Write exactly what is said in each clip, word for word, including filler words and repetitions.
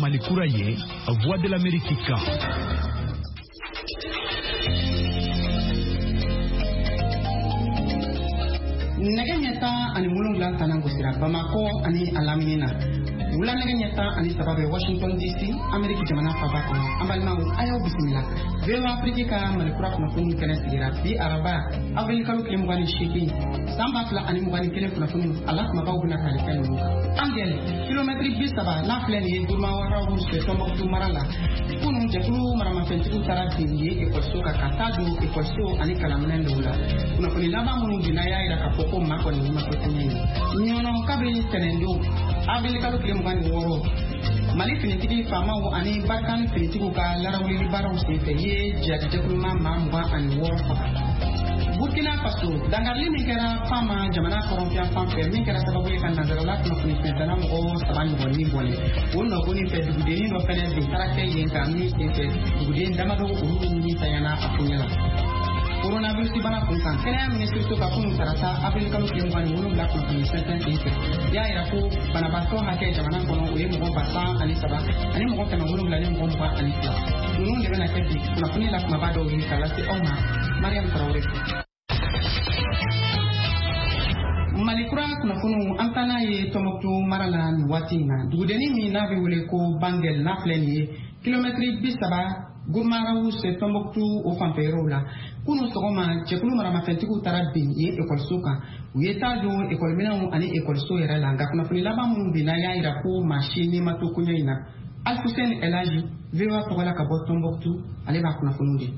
Malikura ye, Voix de l'Amérique. Naganyata ani mulungla tanangu sira Bamako ani alaminina. Wula naganyata ani sababe Washington D C Amerika jamana fabako ambalmangu ayo bismillah. Vewa Afrika Malikura kuna kunu kene sigira bi araba avril kalu kile mugani shiki samba fla ani mugani kene kuna kunu alat mabaw bina kale kene angel kilometri bisaba na flen ye durma wara wuse tomboktu marala kunu jekulu marama fentiku tarafi ye ekoso ka katadu ekoso ani kalamnen dula kuna kuni laba munu dinaya ira kapoko mako ni makotenye nyono kabe tenendo avril kalu kile mugani woro Mali finitigi famawo ani barkan finitigu ka larawuli baraw sefe ye jadi tekulma mamba ani woro faka Burkina Faso dangarli min kera fama jamana korompian fanfe min kera sababu kan nazarala no kuni fentana mo sabani bonni bonni wonno kuni fe dugudeni no fene bi tarake yen kan ni sefe dugudeni damado uru ni tayana apunyala Coronavirus bana kunkan kena ministry to kakun tarata Afrika lu kemban wulu black no kuni senten ite ya ira ko bana baso hake jamana kono we mo basa ani saba ani mo kana wulu blani mo ba ani kla nunu le bana kedi kuna kuni la kuma bado wi kala ti oma Mariam Traore Malikura kuna kunu antana ye tomoktu marala ni watina dudeni mi na be wule ko bangel na pleni kilometri bisaba Gumarawu se tomboktu o fanfero la kunu sogoma chekulu marama fentiku tarabin ye ekol soka uyeta jo ekol mina ani ekol so yera langa kuna funi laba mun bina ya ira ko machine matukunya ina Alfusen Elaji vewa togola ka botomboktu ale ba kuna funundi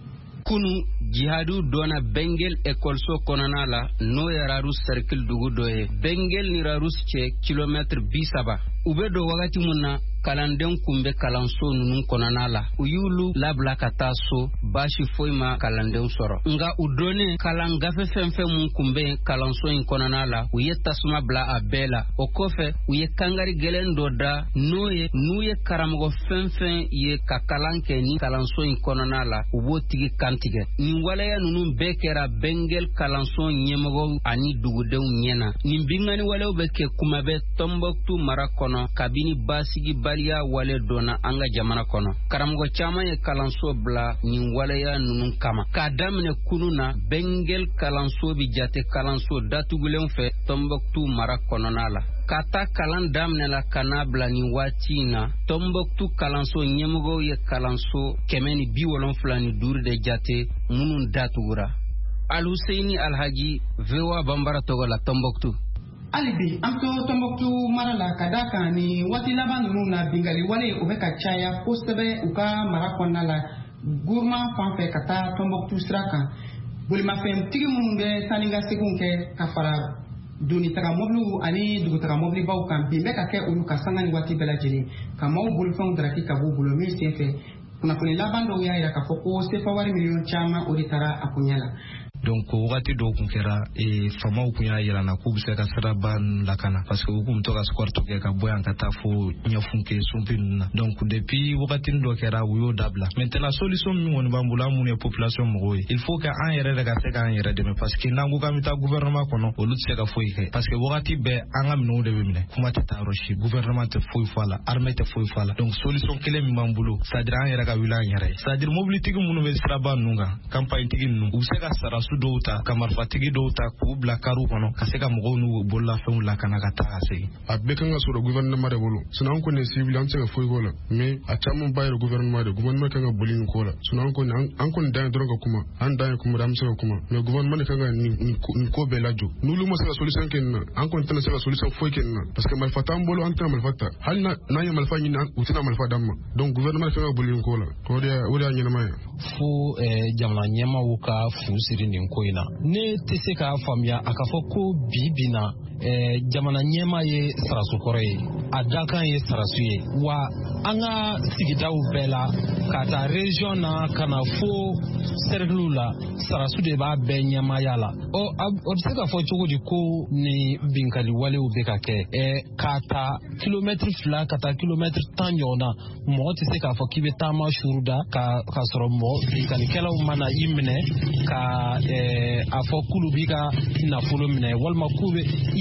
kunu jihadu dona bengel ekol so konana la no yararu circle dugu doye bengel ni rarus che kilometre bisaba ubedo wakati munna kalanden kumbe kalanso nunun konana la uyulu labla kataso bashi foima kalanden soro nga udone kalangafe femfe mun kumbe kalanso in konana la uye tasuma bla abela okofe uye kangari gelen doda noye nuye karamogo femfe ye kakalanke ni kalanso in konana la ubo tigi kantige ni walaya nunun bekera bengel kalanso nyemogo ani dugudew nyena ni bingani walew beke kumabe Tomboktu marakono kabini basigi baliya wale dona anga jamana kono karamogo chama ye kalanso bla ni walaya nunun kama kadamne kununa bengel kalanso bi jate kalanso datugulen fe Tomboktu marakono nala kata kalan damne la kanabla ni watina Tomboktu kalanso nyemogo ye kalanso kemeni biwolon flani dur de jate munun datugura Al Husseini Alhaji vewa bambara togola Tomboktu Alibi amto Tomboktu marala kadaka ni wati laban nuna bingali wale ubeka chaya kostebe uka marakona la gurma fanfe kata Tomboktu sraka bulma fem tigi munge taninga sekunke kafara duni taga moblu ani dugu taga mobli baw kan bimbe ka ke ulu kasanga ni wati bela jini kama ubul fon draki ka bubulo mi sefe kuna kuni laban do ya ira ka foko sefa wari million chama oditara akunyala donc wakati do kun kera e fama ku ya yira na ku bisa ka saraban lakana parce que ku mtoka squarto ke ka boyan ka tafo nyafunke sumpin donc depuis wakati do kera wuyo dabla maintenant solution mi woni bambula mun e population mo il faut que an yere daga se ka an yere de parce que nangu ka mita gouvernement kono o lutse ka foi ke parce que wakati be an am no de bemine kuma ta roshi gouvernement te foi fala armée te foi fala donc solution kele mi bambulo c'est à dire an yere ka wila yere c'est à dire mobilité ko mun be saraban nunga campagne tigi nu u se ka sara dota kamar fatigi dota ku bla karu kono kaseka mo nu bolla fen la kana kata ase abekanga so do gouvernement de bolo suna ko ne civil an tega foi gola mais a chamu bayro gouvernement de gouvernement kanga bolin kola suna ko an ko dan droga kuma an dan kuma ram sega kuma mais gouvernement kanga ni ko belajo nu lu mo sega solution ken an ko tana sega solution foi ken parce que mal fatam bolo an tana mal fatta hal na na ya mal fa ni utina mal fa damma donc gouvernement kanga bolin kola ko dia wala nyina may fu jamna nyema wuka fu sirini koina ne tese ka famia akafoko bibina eh, jamana nyema ye sarasu kore adakan ye sarasu ye wa anga sigidau bela kata region na kana fo serglula sarasu de ba be nyema yala o obse ka fo chogodi ko ni binkali wale ubeka ke eh, kata kilometre fla kata kilometre tanyona mo tese ka fo kibe tama shuruda ka ka soro mo binkali kala mana yimne ka eh, afo kulu bika na fulo mine walma kube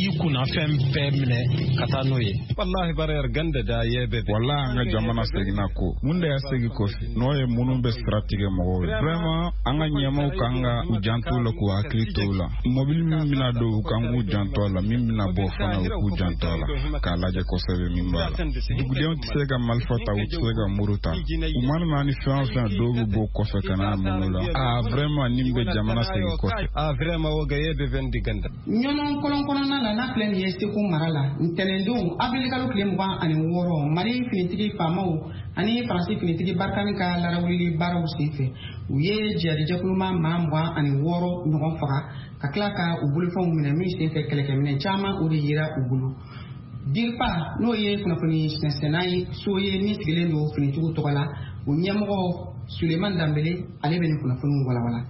kunna fɛn bɛɛ minɛ ka taa n'o ye wallahi bara ganda da ye bɛɛ wallahi an ka jamana segina ko mun da ya segi kofi n'o ye minnu bɛ sira tigɛ mɔgɔw ye vraiment an ka ɲɛmaw kan ka u janto la k'u hakili to la mobili min bɛna don u kan k'u janto la min bɛna bɔ fana u k'u janto la k'a lajɛ kosɛbɛ min b'a la dugudenw tɛ se ka marifa ta u tɛ se ka muru ta u mana na ni fɛn o fɛn dɔw bɛ bɔ kɔfɛ ka n'a minnu la ah vraiment nin bɛ jamana segi kɔfɛ ah vraiment o gaye bɛ vɛn di ganda ɲɔnɔn kolon kɔnɔna la n'a filɛ nin ye segu mara la ntɛnɛndon avril kalo tile mugan ani wɔɔrɔ mali finitigi faamaw ani faransi finitigi barikani ka larawuli baaraw senfɛ u ye jihadijɛkuluma maa mugan ani wɔɔrɔ ɲɔgɔn faga ka tila ka u bolofɛnw minɛ min senfɛ kɛlɛkɛminɛ caman o de yera u bolo dirpa n'o ye kunnafoni sɛnsɛnna ye so ye min sigilen don finitigiw tɔgɔ la o ɲɛmɔgɔ Suleiman Dambele ale bɛ nin kunnafoniw walawala.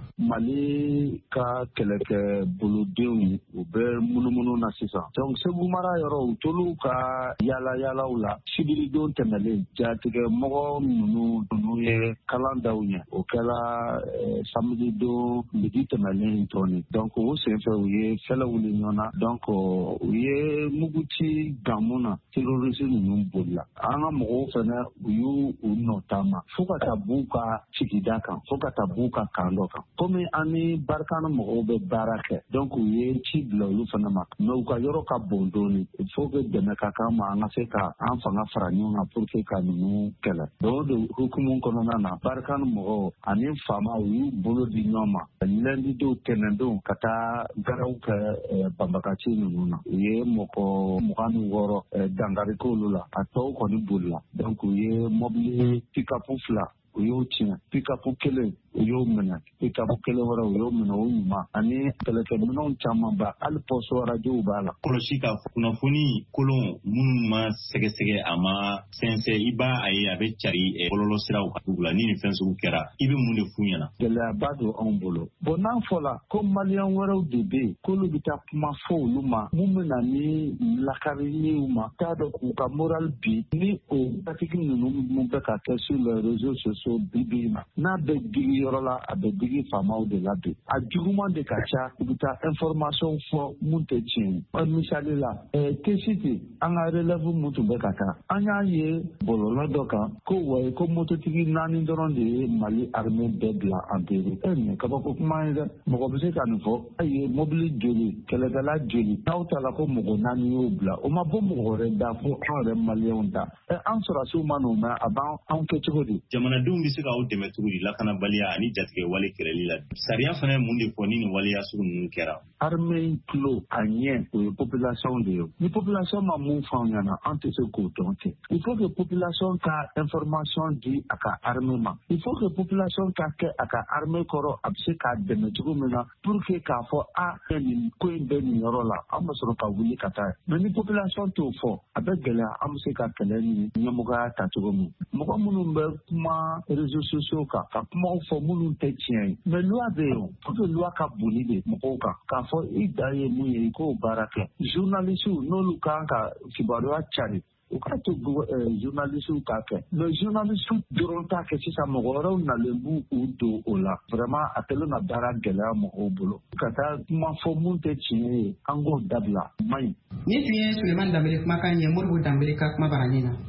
Mali ka kɛlɛkɛ bolodenw u bɛ munumunu na sisan. Donc Segu mara yɔrɔ u tolu ka yala yalaw la sibiridon tɛmɛlen jatigɛ mɔgɔ ninnu ninnu ye kalan daw ɲɛ o kɛla samedi don midi tɛmɛlen tɔni. Donc o senfɛ u ye fɛlɛ wuli ɲɔgɔnna. Donc u ye muguci gamu na terroriste ninnu bolila. An ka mɔgɔw fɛnɛ u y'u u nɔ taama fo ka taa b'u ka sigida kan fo ka taa b'u ka kan dɔ kan. Komi ani barikana mɔgɔw bɛ baara kɛ donc u ye ci bila olu fana ma mais u ka yɔrɔ ka bon dɔɔni il faut que dɛmɛ ka kan ma an ka se ka an fanga fara ɲɔgɔn kan pour que ka ninnu kɛlɛ donc o de hukumu kɔnɔna na barikana mɔgɔw ani faama u y'u bolo di ɲɔgɔn ma lundi don tɛnɛndon ka taa garaw kɛ banbagaci ninnu na u ye mɔgɔ mugan ni wɔɔrɔ dankari k'olu la a tɔw kɔni bolila donc u ye mobili pick-up fila u y'o tiɲɛ pick-up kelen u y'o minɛ pick-up kelen wɛrɛ u y'o minɛ o ɲuman ani kɛlɛkɛminɛnw caman ba hali pɔsɔ radiyow b'a la. Kɔlɔsi ka kunnafoni kolon minnu ma sɛgɛsɛgɛ a ma sɛnsɛ i b'a a ye a bɛ cari bɔlɔlɔ siraw kan dugu la ni nin fɛn sugu kɛra i bɛ mun de f'u ɲɛna. Gɛlɛyaba don anw bolo bon n'an fɔla ko maliyɛn wɛrɛw de bɛ yen k'olu bɛ taa kuma fɔ olu ma mun bɛ na ni lakariliw ma t'a dɔn k'u ka moral bi ni o patiki ninnu mun bɛ ka kɛ sur les réseaux sociaux bi bi in na n'a bɛ digi yɔrɔ la a bɛ digi faamaw de la bi a juguman de ka ca u bɛ taa information fɔ mun tɛ tiɲɛ ye misali la kesiti an ka relève mun tun bɛ ka taa an y'a ye bɔlɔlɔ dɔ kan ko wayi ko mototigi naani dɔrɔn de ye Mali armée bɛɛ bila en péril ɛ nin kabako kuma ye dɛ mɔgɔ bɛ se ka nin fɔ a ye mobili joli kɛlɛkɛla joli n'aw ta la ko mɔgɔ naani y'o bila o ma bɔ mɔgɔ wɛrɛ da fo an yɛrɛ maliyɛnw da ɛ an sɔrɔsiw ma n'o mɛn a b'an anw kɛ cogo di. Jamanadenw bɛ se k'aw dɛmɛ cogo di lakanabaliya ani jatigɛ wale kɛlɛli la sariya fana ye mun de fɔ ni nin waleya sugu ninnu kɛra. Armée tulo a ɲɛ o ye population de ye ni population ma mun fɔ an ɲɛna an tɛ se k'o dɔn ten il faut que population ka information di a ka armée ma il faut que population ka kɛ a ka armée kɔrɔ a bɛ se k'a dɛmɛ cogo min na pour que k'a fɔ a nin ko in bɛ nin yɔrɔ la an bɛ sɔrɔ ka wuli ka taa mais ni population t'o fɔ a bɛ gɛlɛya an bɛ se ka kɛlɛ ni ɲɛmɔgɔya ta cogo min mɔgɔ minnu bɛ kuma réseaux sociaux kan ka kumaw fɔ minnu tɛ tiɲɛ ye mais loi bɛ yen pour que loi ka boli de mɔgɔw kan k'a fɔ i da ye mun ye i k'o baara kɛ journalistes n'olu kan ka kibaruya cari u k'a to journalistes k'a kɛ mais journalistes dɔrɔn t'a kɛ sisan mɔgɔ wɛrɛw nalen b'u u don o la vraiment a kɛlen na baara gɛlɛya mɔgɔw bolo ka taa kuma fɔ mun tɛ tiɲɛ ye an k'o dabila man ɲi. Ni tun ye Suleiman Dambele kumakan ye Modibo Dambele ka kuma baranin na.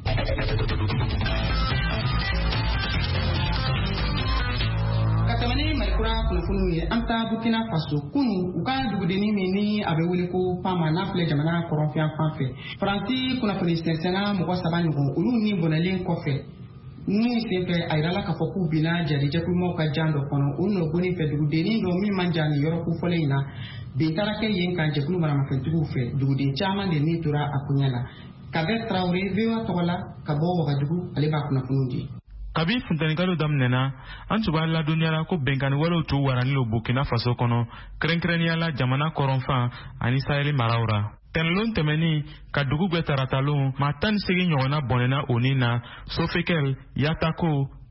Katamani Malikura kunnafoniw ye an taa Burkina Faso kunu u ka dugudennin min ni a bɛ wele ko Pama n'a filɛ jamana kɔrɔnfɛn fan fɛ Faransi kunnafoni sɛnsɛnna mɔgɔ saba ɲɔgɔn olu ni bɔnɛlen kɔfɛ ni senfɛ a yirala k'a fɔ k'u binna jadijɛkulumaw ka jan dɔ kɔnɔ u nɔgɔnin fɛ dugudennin dɔ min man jan nin yɔrɔ kofɔlen in na bin taara kɛ yen kan jɛkulu maramafɛntigiw fɛ duguden caman de ni tora a kunya la Kabɛ Traoré V O A tɔgɔ la ka bɔ Wagadugu ale b'a kunnafoniw di. Kabi funtanikalo daminɛna an tun b'a ladɔnniyala ko bɛnkanni wɛrɛw tun warani lo Burkina Faso kɔnɔ kɛrɛnkɛrɛnnenya la jamana kɔrɔnfan ani Sahel maraw ra. Tɛnɛlon tɛmɛni ka dugu bɛɛ taratalon maa tan ni seegin ɲɔgɔnna bɔnɛna o ni na Sofekel, Yatako,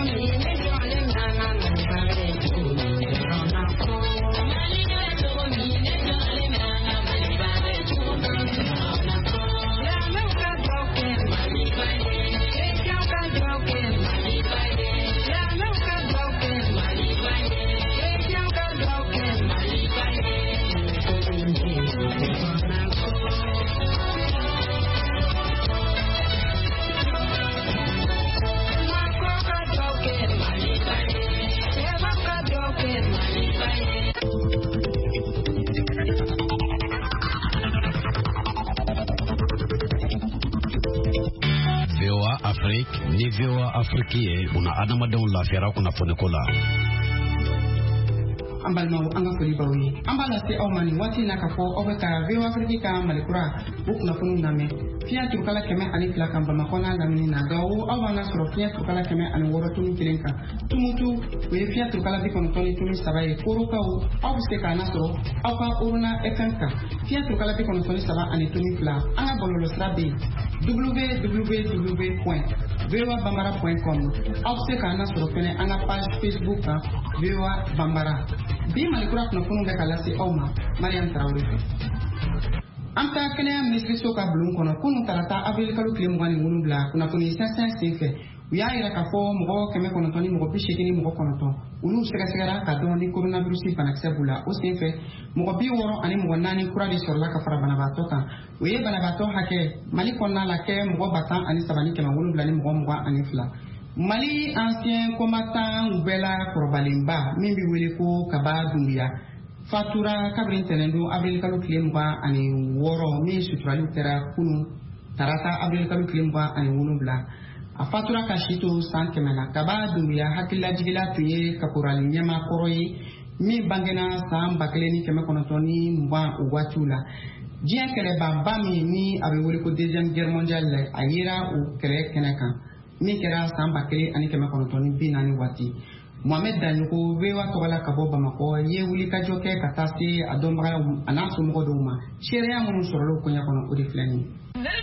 Thank you. V O A Afrique ye una adamadenw lafiyara kunnafoni ko la. An balimaw an ka foli baw ye an b'a lase aw ma nin waati na ka fɔ aw bɛ ka V O A Afrique ka malikura o kunnafoniw lamɛn fiɲɛ turukala kɛmɛ ani fila kan Bamakɔ n'a lamini na Gawo aw b'an lasɔrɔ fiɲɛ turukala kɛmɛ ani wɔɔrɔ tuni kelen kan Tumutu o ye fiɲɛ turukala bi kɔnɔntɔn ni tuni saba ye Korokaw aw bɛ se k'an lasɔrɔ aw ka Orona F M kan fiɲɛ turukala bi kɔnɔntɔn ni saba ani tuni fila an ka bɔlɔlɔsira bɛ yen w w w point v o a bambara point com aw bɛ se k'an lasɔrɔ fɛnɛ an ka page Facebook kan V O A Bambara. Bi malikura kunnafoniw bɛ ka lase aw ma Mariam Traoré fɛ. An ka kɛnɛya minisiriso ka bulon kɔnɔ kunun tarata avril kalo tile mugan ni wolonwula kunnafoni sɛnsɛn sen fɛ u y'a yira k'a fɔ mɔgɔ kɛmɛ kɔnɔntɔn ni mɔgɔ bi seegin ni mɔgɔ kɔnɔntɔn olu sɛgɛsɛgɛra ka dɔn ni coronavirus banakisɛ b'u la o sen fɛ mɔgɔ bi wɔɔrɔ ani mɔgɔ naani kura de sɔrɔla ka fara banabaatɔ kan o ye banabaatɔ hakɛ Mali kɔnɔna la kɛ mɔgɔ ba tan ani saba ni kɛmɛ wolonwula ni mɔgɔ mugan ani fila. Mali ancien combattant bɛɛ la kɔrɔbalenba min bɛ wele ko Kaba Dunbiya fatura kabiri ntɛnɛn don avril kalo tile mugan ani wɔɔrɔ min suturaliw kɛra kunun tarata avril kalo tile mugan ani wolonwula a fatura ka si to san kɛmɛ la. Kaba Dunbiya hakililajigila tun ye kaporali ɲɛmakɔrɔ ye min bangena san ba kelen ni kɛmɛ kɔnɔntɔn ni mugan o waatiw la. Diɲɛ kɛlɛbaba min ni a bɛ wele ko deuxième guerre mondiale a yera o kɛlɛ kɛnɛ kan min kɛra san ba kelen ani kɛmɛ kɔnɔntɔn ni bi naani waati. Mohamed Danyogo V O A tɔgɔ la ka bɔ Bamakɔ ye wulikajɔ kɛ ka taa se a dɔnbagaw a n'a somɔgɔ dɔw ma seereya minnu sɔrɔla o koɲɛ kɔnɔ o de filɛ nin ye.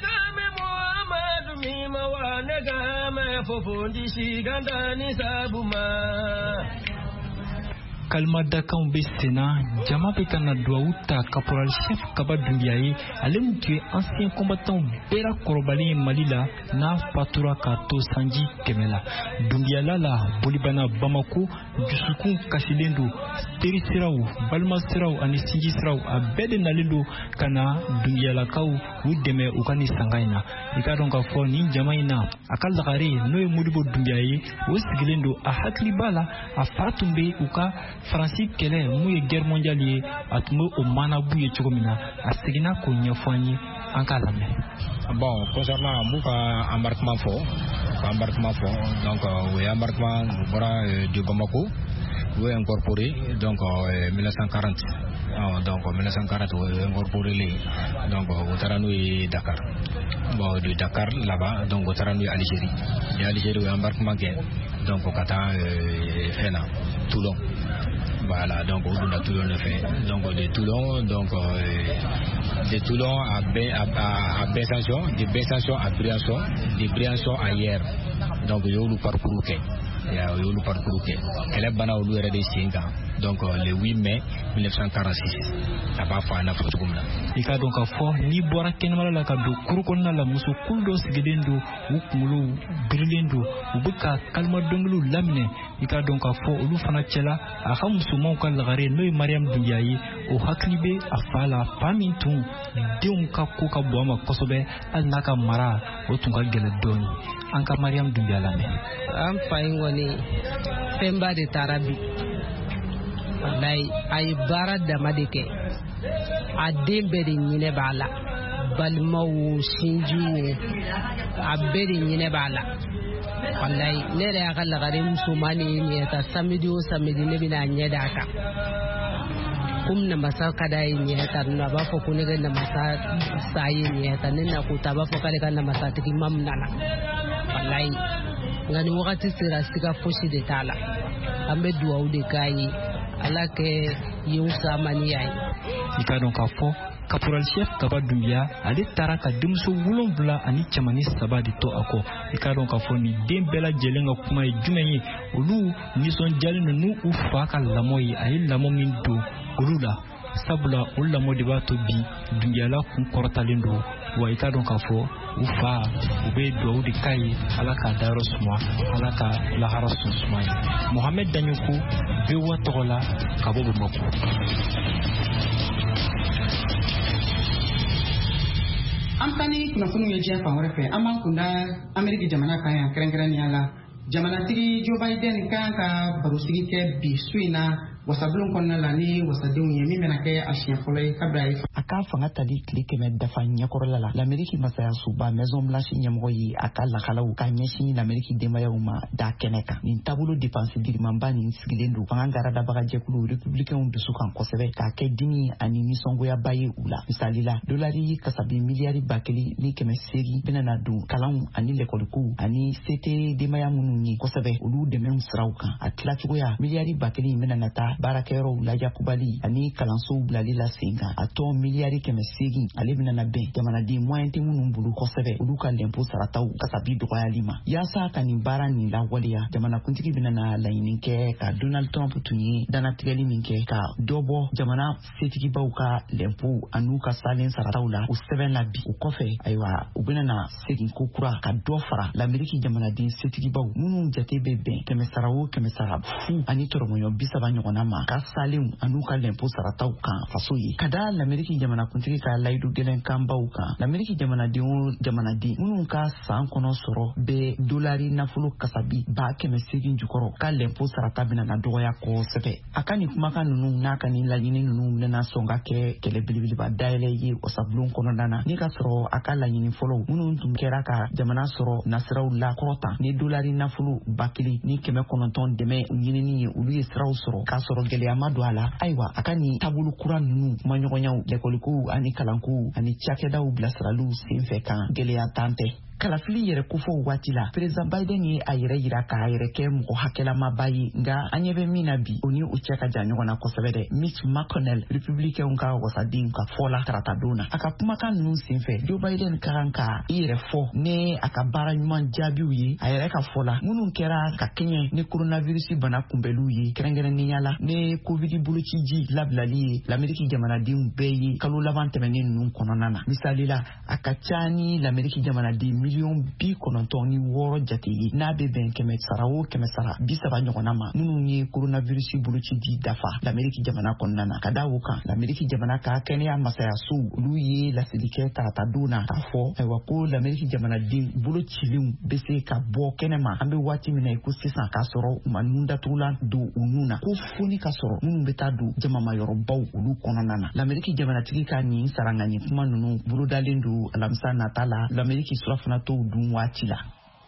Kalmadakan bɛ senna jama bɛ ka na duwawu ta caporal chef Kaba Dunbiya ye ale min tun ye ancien combattant bɛɛ la kɔrɔbalen ye Mali la n'a fatura k'a to sanji kɛmɛ la. Dunbiyala la bolibana Bamako dusukun kasilen don teri siraw balima siraw ani sinji siraw a bɛɛ de nalen don ka na Dunbiyalakaw u dɛmɛ u ka nin sanga in na. I ka dɔn k'a fɔ nin jama in na a ka lagare n'o ye Modibo Dunbiya ye o sigilen don a hakili b'a la a fa tun bɛ u ka Faransi kɛlɛ mun ye guerre mondiale ye a tun bɛ o manabu ye cogo min na a seginna k'o ɲɛfɔ an ye an k'a lamɛn. Bon, concernant mon embarquement fort, embarquement fort, donc oui, embarquement bras de Bamako, oui incorporé donc en mille neuf cent quarante, donc en mille neuf cent quarante oui incorporé les donc au Taranou et Dakar. Bon, de Dakar là-bas, donc au Taranou et Algérie. Et Algérie oui embarquement gain, donc au Qatar euh, Fena, Toulon. Voilà, donc on a Toulon le fait. Donc de Toulon, donc euh, de Toulon à, Bé, à, à, à Besançon, de Besançon à Briançon, de Briançon à hier. Donc il y a eu le parcours qui il y a eu le parcours qui elle est banale au lieu de cinq ans. Donc euh, le huit mai mille neuf cent quarante-six. Ça va faire une photo comme là. Il y a donc à fort ni boire kenmala la kado kurukonna la muso kuldo sigedendo ukmulu brilendo ubuka kalma donglu lamine. Il y a donc à fort ulu fana chela a hamsu monka lagare no Mariam Dunbiya ye o haklibe afala pamintu deun ka ko ka boama kosobe al naka mara o tunga gele doni anka Mariam Dunbiya lame am fayngoni femba de tarabi wallahi ay bara dama de ke a dembe de nyine bala balmawu sinju a beri nyine bala wallahi nere ya kala gare musumani ne ta samedi o samedi ne bina nyeda ka kum na masa kada yin ya ta na ba fa kuni ga na masa sai ne ta ne na ku ta ba fa kada ga na masa tiki mam nana wallahi ngani wakati sira sika foshi de tala ambe duwa ude kai ala ke yusa mani yayi ika don ka fo caporal chef Kaba Dunbiya ale tara ka denmuso wolonwula ani cɛmani saba de to a kɔ i ka dɔn k'a fɔ nin den bɛɛ lajɛlen ka kuma ye jumɛn ye olu nisɔndiyalen don n'u u fa ka lamɔ ye a ye lamɔ min don olu la sabula o lamɔ de b'a to bi Dunbiyala kun kɔrɔtalen don wa i ka dɔn k'a fɔ u fa u bɛ duwawu de k'a ye ala k'a dayɔrɔ suma ala ka lahara sɔn suma ye Mohamed Danyogo V O A tɔgɔ la ka bɔ Bamako. An tani kunnafoniw ye diɲɛ fan wɛrɛ fɛ an b'an kunda Ameriki jamana kan yan kɛrɛnkɛrɛnnenya la jamanatigi Joe Biden kan ka barosigi kɛ bi su in na wasablon kɔnɔna la ni wasadenw ye min bɛna kɛ a siɲɛ fɔlɔ ye kabla ye a ka fanga tali tile kɛmɛ dafa ɲɛkɔrɔla la l'Amérique masaya suba Maison Blanche ɲɛmɔgɔ ye a ka lakalaw ka ɲɛsin l'Amérique denbayaw ma da kɛnɛ kan nin taabolo dépense girimanba nin sigilen don fanga garadabaga jɛkulu républicainw dusu kan kosɛbɛ k'a kɛ dimi ani nisɔngoyaba ye u la misali la dolari kasabi miliyari ba kelen ni kɛmɛ seegin bɛna don kalanw ani lɛkɔlikow ani C T denbaya minnu ye kosɛbɛ olu dɛmɛw siraw kan a tilacogoya miliyari ba kelen bɛna taa baarakɛyɔrɔw la yakubali ani kalansow bilali la sen kan a tɔ miliyari kɛmɛ seegin ale bɛna bɛn jamanaden moyen tɛ minnu bolo kosɛbɛ olu ka lɛnpo sarataw kasabi dɔgɔyali ma yaasa ka nin baara nin lawaleya jamanakuntigi bɛna laɲini kɛ ka Donald Trump tun ye danatigɛli min kɛ ka dɔ bɔ jamana setigibaw ka lɛnpo an'u ka salen sarataw la o sɛbɛn la bi o kɔfɛ ayiwa u bɛna segin ko kura ka dɔ fara l'Amérique jamanaden setigibaw minnu jate bɛ bɛn kɛmɛ sara o kɛmɛ sara fu ani tɔrɔmɔɲɔ bi saba ɲɔgɔnna ma ka salenw an'u ka lɛnpo sarataw kan faso ye ka da l'Amérique jamanakuntigi ka layidu gɛlɛn kanbaw kan l'Amérique jamanaden o jamanaden minnu ka san kɔnɔ sɔrɔ bɛ dolari nafolo kasabi ba kɛmɛ seegin jukɔrɔ ka lɛnpo sarata bɛna na dɔgɔya kosɛbɛ a ka nin kumakan ninnu n'a ka nin laɲini ninnu bɛna sɔn ka kɛ kɛlɛ belebeleba dayɛlɛ ye wasablon kɔnɔna na ni ka sɔrɔ a ka laɲini fɔlɔ minnu tun kɛra ka jamana sɔrɔ nasiraw la kɔrɔta ni dolari nafolo ba kelen ni kɛmɛ kɔnɔntɔn dɛmɛ ɲinini ye olu ye siraw sɔrɔ k'a sɔrɔ gɛlɛyama don a la ayiwa a ka nin taabolo kura ninnu kumaɲɔgɔnyaw lɛkɔlikow ani kalankow ani cakɛdaw bilasiraliw senfɛ kan gɛlɛya tan tɛ kalafili yɛrɛ kofɔ waati la président Biden ye a yɛrɛ yira k'a yɛrɛ kɛ mɔgɔ hakɛlamaba ye nga an ɲɛ bɛ min na bi o ni u cɛ ka jan ɲɔgɔn na kosɛbɛ dɛ Mitch McConnell républicainw ka wasaden ka fɔ la tarata don na a ka kumakan ninnu senfɛ Joe Biden ka kan ka i yɛrɛ fɔ ne a ka baara ɲuman jaabiw ye a yɛrɛ ka fɔ la minnu kɛra ka kɛɲɛ ni coronavirus bana kunbɛliw ye kɛrɛnkɛrɛnnenya la ne covid boloci ji labilali ye l'Amérique jamanadenw bɛɛ ye kalo laban tɛmɛnen ninnu kɔnɔna na misali la a ka ca ni l'Amérique jamanaden miliyɔn bi kɔnɔntɔn ni wɔɔrɔ jate ye n'a bɛ bɛn kɛmɛ sara o kɛmɛ sara bi saba ɲɔgɔnna ma minnu ye coronavirus boloci di dafa l'Amérique jamana kɔnɔna na ka da o kan l'Amérique jamana ka kɛnɛya masayasow olu ye laseli kɛ tarata don na k'a fɔ ayiwa ko l'Amérique jamanaden bolocilenw bɛ se ka bɔ kɛnɛma an bɛ waati min na ko sisan k'a sɔrɔ u ma nun datugulan don u nun na ko foni ka sɔrɔ minnu bɛ taa don jamamayɔrɔbaw olu kɔnɔna na l'Amérique jamanatigi ka nin sarangani kuma ninnu bolodalen don alamisa nata la l'Amérique surafana to dun waati la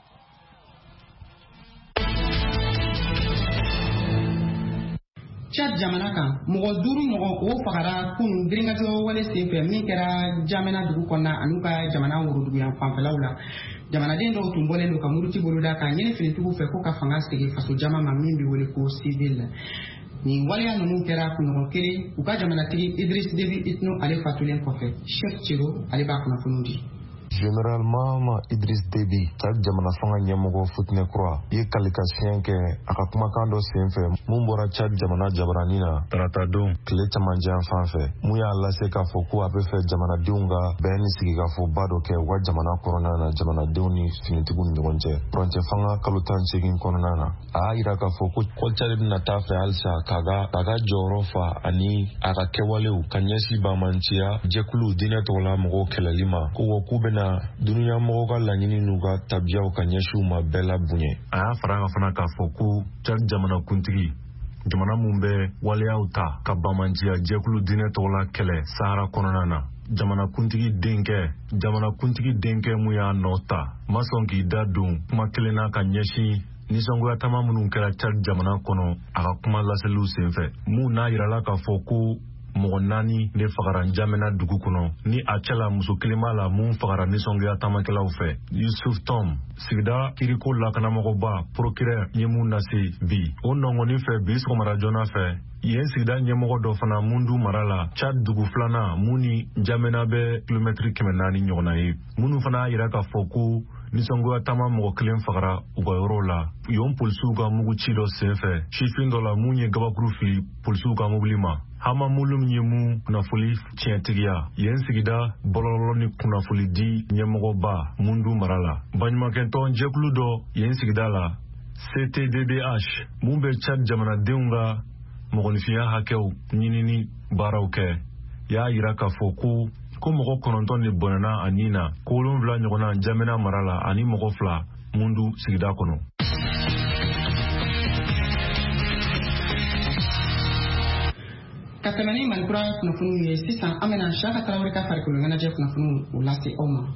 Chad jamana kan mɔgɔ duuru mɔgɔ o fagara kun girinkajɔ wale senfɛ min kɛra jamana dugu kɔnɔna an'u ka jamana woroduguyan fanfɛlaw la jamanaden dɔw tun bɔlen don ka muruti boloda kan ɲini finitigiw fɛ ko ka fanga segin faso jama ma min bɛ wele ko civil la nin waleya ninnu kɛra kunɲɔgɔn kelen u ka jamanatigi Idriss Déby Itno ale fatulen kɔfɛ Cheikh Thilo ale b'a kunnafoniw di Général Mahama Idriss Déby Chad jamana fanga ɲɛmɔgɔ Futɛnɛ Kura ye kalikasiyɛn kɛ a ka kumakan dɔ senfɛ mun bɔra Chad jamana jabarani na tarata don tile camanjan fan fɛ mun y'a lase k'a fɔ ko a bɛ fɛ jamanadenw ka bɛn ni sigikafɔba dɔ kɛ u ka jamana kɔnɔna na jamanadenw ni finitigiw ni ɲɔgɔn cɛ furancɛ fanga kalo tan seegin kɔnɔna na a y'a yira k'a fɔ ko ko Chad bɛna taa fɛ halisa k'a ka jɔyɔrɔ fa ani a ka kɛwalew ka ɲɛsin bamanciya jɛkulu diinɛ tɔgɔla mɔgɔw kɛlɛli ma ko wa k'u bɛna dunuya mɔgɔw ka laɲini n'u ka tabiyaw ka ɲɛsiw ma bɛɛ la bonya a y'a fara kan fana k'a fɔ ko Chad jamana kuntigi jamana mun bɛ waleyaw ta ka bamanciya jɛkulu diinɛ tɔgɔla kɛlɛ Sahara kɔnɔna na jamana kuntigi denkɛ jamana kuntigi denkɛ mun y'a nɔ ta ma sɔn k'i da don kuma kelen na ka ɲɛsin nisɔngoya taama minnu kɛra Chad jamana kɔnɔ a ka kuma laseliw senfɛ mun n'a yirala k'a fɔ ko mɔgɔ naani de fagara Njamena dugu kɔnɔ ni a cɛla muso kelen b'a la mun fagara nisɔngoya taamakɛlaw fɛ Yusuf Tom sigida kiriko lakanamɔgɔba procureur ye mun lase bi o nɔngɔnin fɛ bi sɔgɔmada joona fɛ yen sigida ɲɛmɔgɔ dɔ fana Mundu mara la Chad dugu filanan mun ni Njamena bɛ kilomɛtiri kɛmɛ naani ɲɔgɔnna ye minnu fana y'a yira k'a fɔ ko nisɔngoya taama mɔgɔ kelen fagara u ka yɔrɔw la yen polisiw ka mugu ci dɔ senfɛ sifin dɔ la mun ye gabakuru fili polisiw ka mobili ma Hama Mulum ye mun kunnafoli tiɲɛtigiya yen sigida bɔlɔlɔ ni kunnafoli di ɲɛmɔgɔba Mundu mara la baɲumankɛtɔn jɛkulu dɔ yen sigida la C T D D H mun bɛ Chad jamanadenw ka mɔgɔninfinya hakɛw ɲinini baaraw kɛ y'a yira k'a fɔ ko ko mɔgɔ kɔnɔntɔn de bɔnɛna a nin na ko wolonwula ɲɔgɔnna Njamena mara la ani mɔgɔ fila Mundu sigida kɔnɔ ka tɛmɛ ni malikura kunnafoniw ye sisan an bɛna Siyaka Tarawele ka farikolo ɲɛnajɛ kunnafoniw o lase aw ma.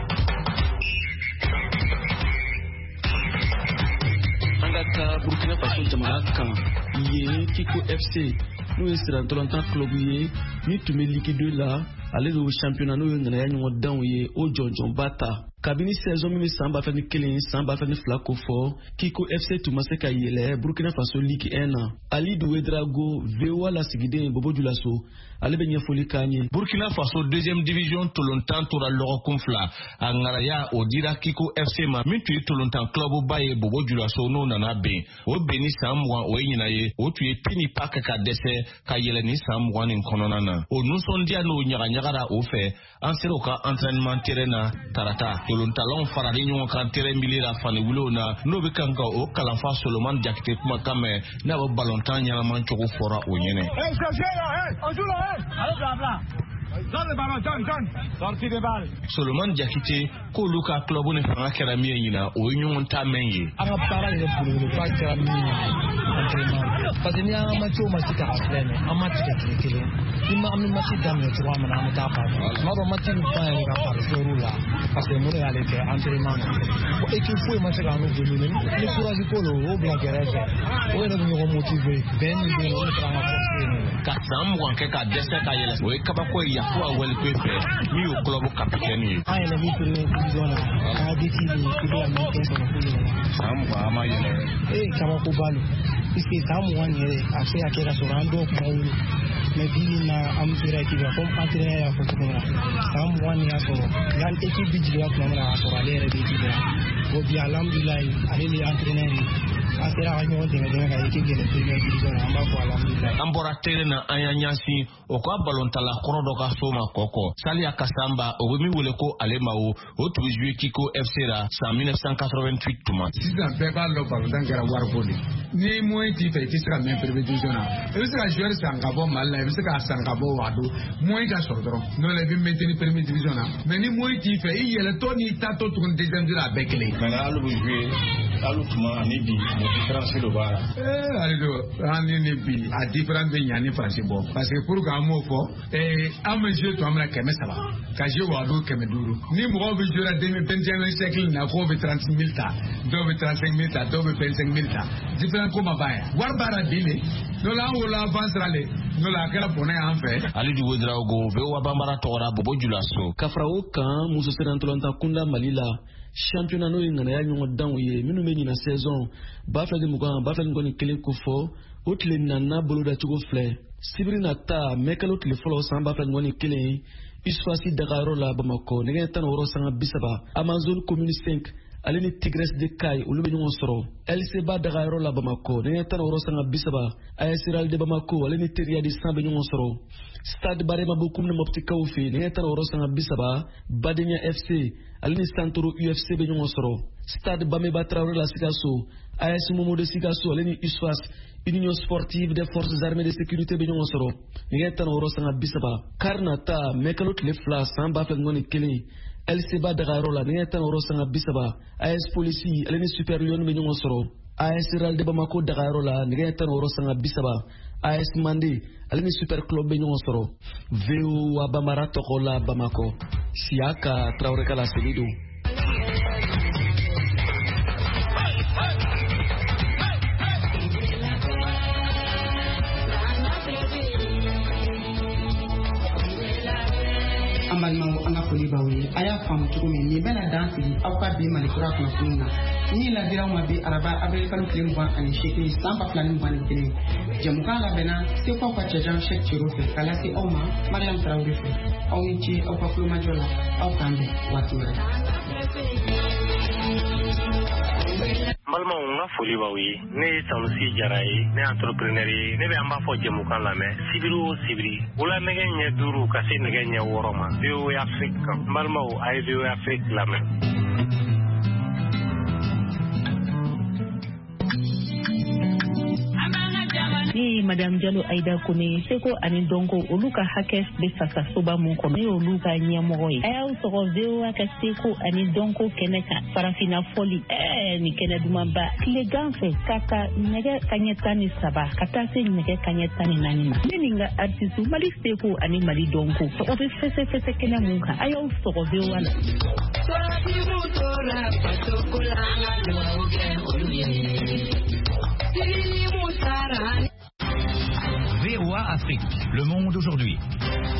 An ka taa Burkina Faso jamana kan ye Kiko F C n'o ye sirantɔlɔntan club ye ni tun bɛ Ligue deux la ale de championnat n'o ye ŋanaya ɲɔgɔn danw ye o jɔnjɔnba ta kabini saison min san ba fila ni kelen san ba fila ni fila ko fɔ Kiko F C tun ma se ka yɛlɛ Burkina Faso Ligue un na. Ali Douedraogo V O A lasigiden Bobo Dioulasso ale bɛ ɲɛfɔli k'an ye. Burkina Faso deuxième division tolontan tora lɔgɔkun fila a ŋaraya o dira Kiko F C ma min tun ye tolontan club ba ye Bobo Dioulasso n'o nana bɛn o bɛn ni san mugan o ye ɲinan ye o tun ye pini pa kɛ ka dɛsɛ ka yɛlɛ ni san mugan nin kɔnɔna na. O nusɔndiya n'o ɲagaɲagara o fɛ an sera u ka entraînement terrain na tarata. Tolontalanw farali ɲɔgɔn kan terrain milira fani wulew na n'o bɛ kan ka o kalanfa Solomani Jakite kumakan mɛn n'a bɛ balontan ɲɛnaman cogo fɔra o ɲɛnɛ. Solomani Jakite k'olu ka club ni fanga kɛra min ye ɲinan o ye ɲɔgɔn ta mɛn ye. An ka baara yɛrɛ belebeleba kɛra min ye entraînement parce que ni an ka match o match ta ka filɛ nin an ma tigɛ tile kelen ni ma an bɛ match daminɛ cogoya min na an bɛ taa pari tuma dɔ match min ban yɛrɛ ka pari joueur la parce que mun de y'ale kɛ entraînement na ko équipe foyi ma se k'an dominer ni courage ko lo o bila kɛrɛfɛ o yɛrɛ bɛ ɲɔgɔn motiver bɛn min bɛ yen o de kɛra an ka force ye. Ka san mugan kɛ ka dɛsɛ ka yɛlɛ o ye kabako ye Yafu Awɛlikwe fɛ min y'o club capitaine ye. An yɛlɛ min premier division na an ka défi de ye k'i bɛ ka min kɛ sɔrɔ ko yɛlɛ. San mugan an ma yɛlɛ. ee kabako ba lo puisque san mugan nin yɛrɛ a bɛ se ka kɛ ka sɔrɔ an dɔw tun b'a wolo mais bi min na an bɛ sera équipe la comme entraîneur y'a fɔ cogo min na san mugan nin y'a sɔrɔ yan équipe bi jiginna tuma min na k'a sɔrɔ ale yɛrɛ bɛ équipe la bon bi alhamdulilayi ale de ye entraîneur ye an sera ka ɲɔgɔn dɛmɛ dɛmɛ ka équipe yɛlɛ premier division na an b'a fɔ alhamdulilayi. An bɔra terrain na an y'an ɲɛsin o ka balontala kɔrɔ dɔ ka so ma kɔkɔ Saliya Kasamba o bɛ min wele ko ale ma o o tun bɛ jouer Kiko F C la san mille neuf cent quatre-vingt-huit tuma. Sisan bɛɛ b'a dɔn balotan kɛra wariko de ni moyen t'i fɛ i tɛ se ka mɛn premier division na i bɛ se ka joueur san ka bɔ Mali la i bɛ se ka san ka bɔ Wado moyen ka sɔrɔ dɔrɔn n'o la i bɛ maintenir premier division na mais ni moyen t'i fɛ i yɛlɛtɔ n'i taatɔ tuguni deuxième division a bɛɛ kelen. mais hali bɛ jouer hali tuma ani bi différence dɔ b'a la. ee hali do hali ni bi a différence bɛ ɲa ni Faransi bɔ parce que pour que an m'o fɔ ee an bɛ jouer tuma min na kɛmɛ saba ka jouer Wado kɛmɛ duuru ni mɔgɔw bɛ jouer la deux mille vingt et un siècle na k'o bɛ trente mille ta dɔw bɛ trente cinq mille ta dɔw bɛ vingt cinq mille ta différence ko ma ban yan wari b'a la bi de n'o la an wolo avance la de n'o la a kɛra bɔnɛ y'an fɛ. Ali Douedraogo V O A banbara tɔgɔra Bobo Dioulasso. Ka fara o kan muso sirantɔlɔntan kunda Mali la championnat n'o ye ŋanaya ɲɔgɔn danw ye minnu bɛ ɲina saison ba fila ni mugan ba fila ni mugan ni kelen ko fɔ o tile naaninan bolodacogo filɛ sibiri na ta mɛkalo tile fɔlɔ san ba fila ni mugan ni kelen Usfasi Dagayɔrɔ la Bamakɔ nɛgɛ tan wɔɔrɔ sanga bi saba Amazon commune cinq ale ni Tigres de Kai olu bɛ ɲɔgɔn sɔrɔ L C B A Dagayɔrɔ la Bamakɔ nɛgɛ tan wɔɔrɔ sanga bi saba A S Real de Bamako ale ni Teriya de San bɛ ɲɔgɔn sɔrɔ Stade Barema Bokoum ni Moptikaw fɛ nɛgɛ tan wɔɔrɔ sanga bi saba Badenya F C ale ni Santoro U F C bɛ ɲɔgɔn sɔrɔ Stade Bameba Traoré la Sikaso A S Momo de Sikaso ale ni Usfas Union sportive des forces armées de sécurité bɛ ɲɔgɔn sɔrɔ nɛgɛ tan wɔɔrɔ sanga bi saba Karnata mɛkalo tile fila san ba fila ni mugan ni kelen L C B A Dagayɔrɔ la nɛgɛ tan wɔɔrɔ sanga bi saba A S Polisi ale ni Super Lion bɛ ɲɔgɔn sɔrɔ A S Real de Bamako Dagayɔrɔ la nɛgɛ tan wɔɔrɔ sanga bi saba A S Mande ale ni Super Club bɛ ɲɔgɔn sɔrɔ V O A banbara tɔgɔ la Bamakɔ Siyaka Traoré ka laseli don. An balimaw an ka foli b'aw ye a y'a faamu cogo min nin bɛna dan sigi aw ka bi malikura kunnafoni na min ladiraw ma bi araba avril kalo tile mugan ani seegin san ba fila ni mugan ni kelen jɛmukan labɛnna sekaw ka cɛjan Sɛki Ciro fɛ k'a lase aw ma Mariam Tarawele fɛ aw ni ce aw ka kulomajɔ la aw k'an bɛn waati wɛrɛ. Balimaw n ka foli b'aw ye ne ye Sanusi Jara ye ne ye entrepreneur ye ne bɛ an b'a fɔ jɛmukan lamɛn sibiri o sibiri wula nɛgɛ ɲɛ duuru ka se nɛgɛ ɲɛ wɔɔrɔ ma V O A Afrique kan balimaw a ye V O A Afrique lamɛn. Ne ye ni Madame Diallo Aïda Kone seko ani donko olu ka hakɛ be fasa soba mun kɔnɔ ne olu ka ɲɛmɔgɔ ye a y'aw sɔgɔ V O A ka seko ani donko kɛnɛ kan farafina fɔli ɛɛ ni kɛnɛ dumanba tilegan fɛ ka ta nɛgɛ kaɲɛ tan ni saba ka taa se nɛgɛ kaɲɛ tan ni naani ma ne ni n ka artiste Mali seko ani Mali donko o bɛ fɛsɛfɛsɛ kɛnɛ mun kan a y'aw sɔgɔ V O A la V O A Afrique, le monde aujourd'hui.